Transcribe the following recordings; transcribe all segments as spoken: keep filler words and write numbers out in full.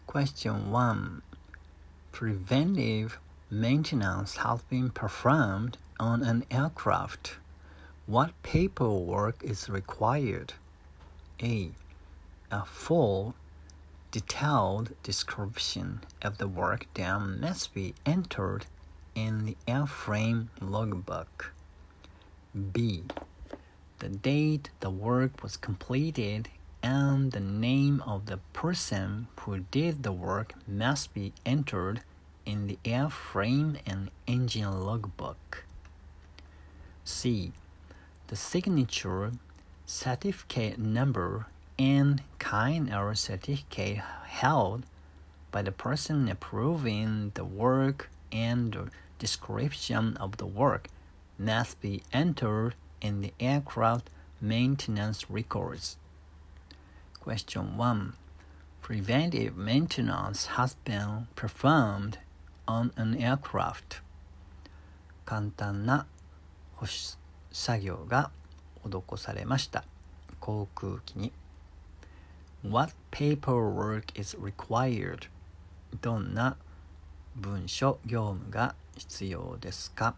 Question one. Preventive maintenance has been performed on an aircraft. What paperwork is required? A. A full, detailed description of the work done must be entered in the airframe logbook. B. The date the work was completed and the name of the person who did the work must be entered in the airframe and engine logbook. C. The signature, certificate number, and kind error certificate held by the person approving the work and the description of the work must be entered in the aircraft maintenance records. Question one. Preventive maintenance has been performed on an aircraft. 簡単な保守作業が施されました。航空機に。What paperwork is required? どんな文書業務が必要ですか？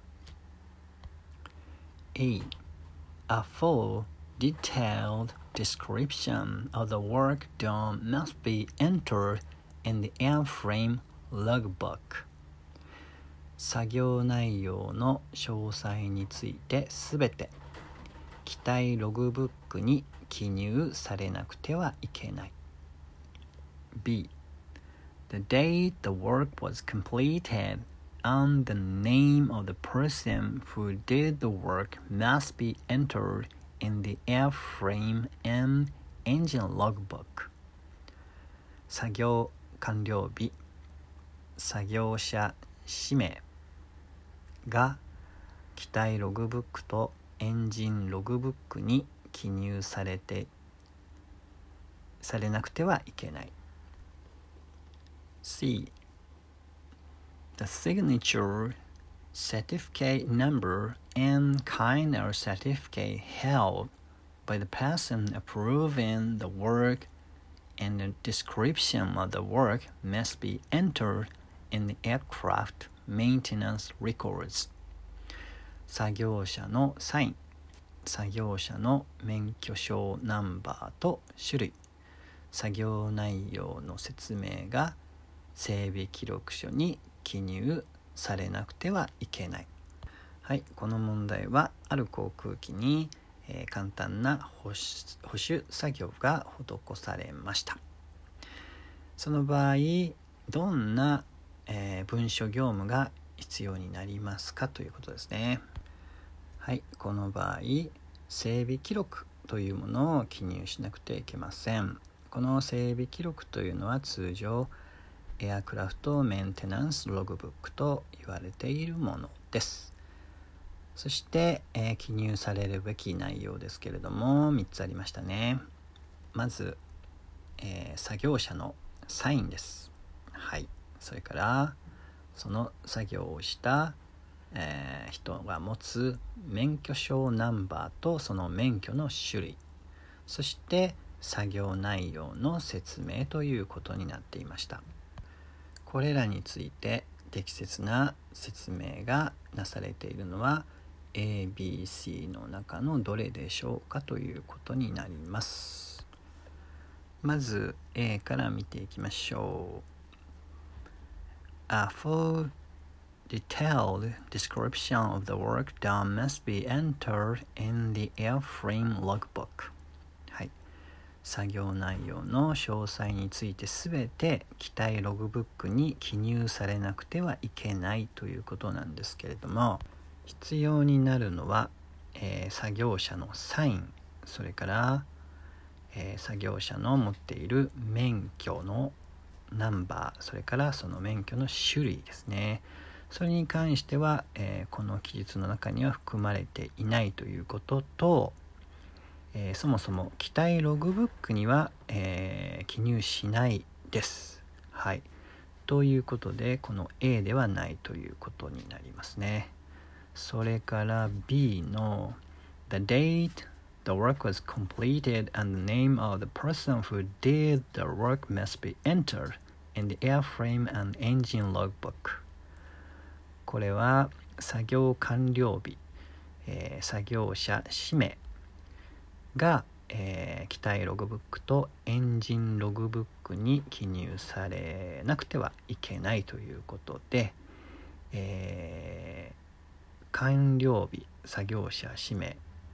A. A full, detailed description of the work done must be entered in the airframe logbook. 作業内容の詳細についてすべて機体ログブックに記入されなくてはいけない。B. The date the work was completed and the name of the person who did the work must be entered in the airframe and engine logbook. 作業完了日、作業者氏名が機体ログブックとエンジンログブックに記入されてされなくてはいけない。C. The signature, certificate number, and kind error certificate held by the person approving the work and the description of the work must be entered in the aircraft maintenance records. 作業者のサイン、作業者の免許証ナンバーと種類、作業内容の説明が整備記録書に記入されなくてはいけない。はい、この問題はある航空機に、えー、簡単な保守、保守作業が施されました。その場合、どんな、えー、文書業務が必要になりますかということですね。はい、この場合、整備記録というものを記入しなくてはいけません。この整備記録というのは通常エアクラフトメンテナンスログブックと言われているものです。そして、えー、記入されるべき内容ですけれどもみっつありましたね。まず、えー、作業者のサインです。はい。それからその作業をした、えー、人が持つ免許証ナンバーとその免許の種類、そして作業内容の説明ということになっていました。これらについて適切な説明がなされているのは A、B、C の中のどれでしょうかということになります。まず A から見ていきましょう。A full detailed description of the work done must be entered in the airframe logbook. はい。作業内容の詳細についてすべて機体ログブックに記入されなくてはいけないということなんですけれども、必要になるのは、えー、作業者のサイン、それから、えー、作業者の持っている免許のナンバー、それからその免許の種類ですね。それに関しては、えー、この記述の中には含まれていないということと、えー、そもそも機体ログブックには、えー、記入しないです。はい。ということで、この A ではないということになりますね。それから B の The date the work was completed and the name of the person who did the work must be entered in the airframe and engine logbook。 これは作業完了日、えー、作業者氏名が、えー、機体ログブックとエンジンログブックに記入されなくてはいけないということで、えー、完了日、作業者氏名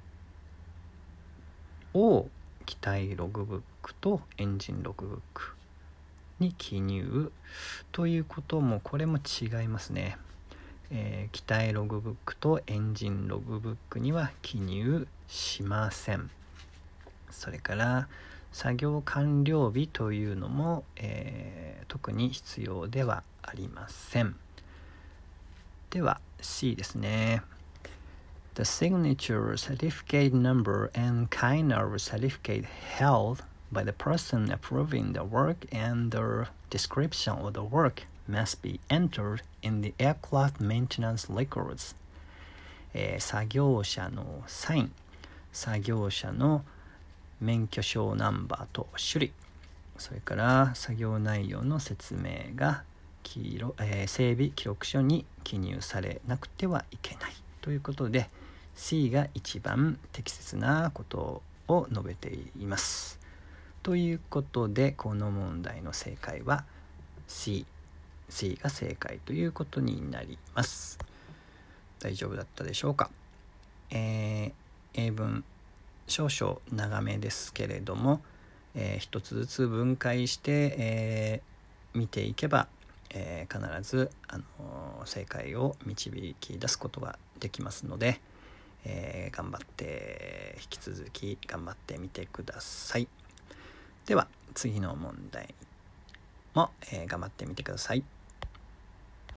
を機体ログブックとエンジンログブックに記入ということも、これも違いますね。えー、機体ログブックとエンジンログブックには記入しません。それから作業完了日というのも、えー、特に必要ではありません。では C ですね。The signature, certificate number, and kind of certificate held by the person approving the work and the description of the work must be entered in the aircraft maintenance records、えー、作業者のサイン、作業者の免許証ナンバーと種類、それから作業内容の説明が記録、えー、整備記録書に記入されなくてはいけないということで、 C が一番適切なことを述べています。ということで、この問題の正解は C、 C が正解ということになります。大丈夫だったでしょうか。えー、英文少々長めですけれども、えー、一つずつ分解して、えー、見ていけば、えー、必ず、あのー、正解を導き出すことができますので、えー、頑張って引き続き頑張ってみてください。では次の問題も、えー、頑張ってみてください。